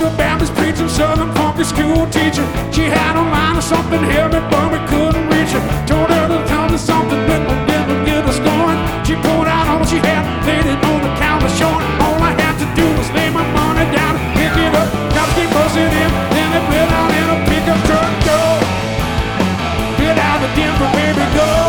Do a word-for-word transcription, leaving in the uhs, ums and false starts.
the Baptist preacher, southern funky school teacher. She had a mind of something heavy, but we couldn't reach her. Told her to tell the